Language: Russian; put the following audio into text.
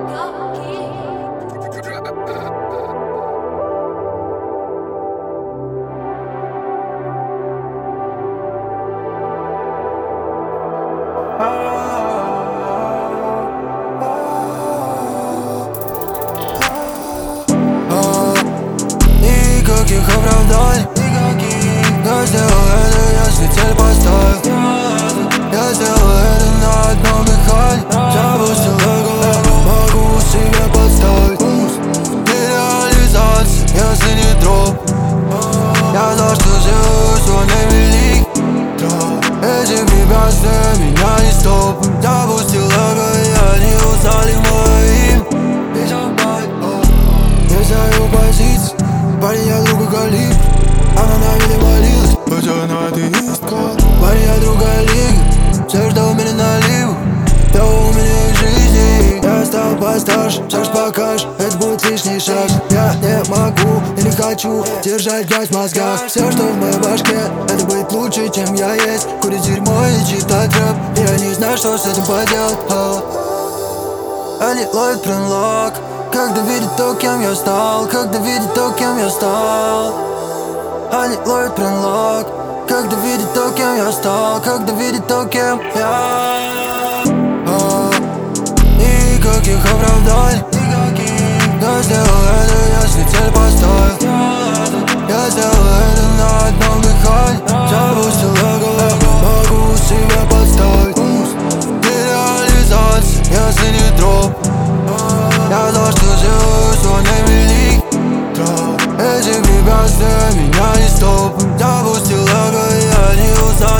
Никаких оправданий, я сделал это, если цель поставил. Я сделал это на одном дыхании. Запустил эго, могу себя подставить. Нереализация, если не дроп. Я знал, что сделаю свой невелик. Эти препятствия меня не стопят. Запустил эго, и они узнали мое имя. Я знаю позиции. Парень, я друга калибр, она на виде молилась, хотя она атеист. Парень, я друга лига, все, что у меня налево, то у меня в жизни. Я стал постарше, все, что покажешь, это будет лишний шаг. Я не могу и не хочу держать грязь в мозгах. Все, что в моей башке, это будет лучше, чем я есть. Курить дерьмо и читать рэп, я не знаю, что с этим поделать. Они ловят прилог, когда видят то, кем я стал, когда видят то, кем я стал. Они ловят прилог, когда видят то, кем я стал, когда видят то, кем я. Никаких оправданий, я сделал это, если цель поставил. Я сделал это на одном дыхании. Запустил эго, могу себя подставить. Нереализация, если не дроп. Я знал, что сделаю свой невелик. Эти препятствия меня не стопят. Запустил эго, и они узнали.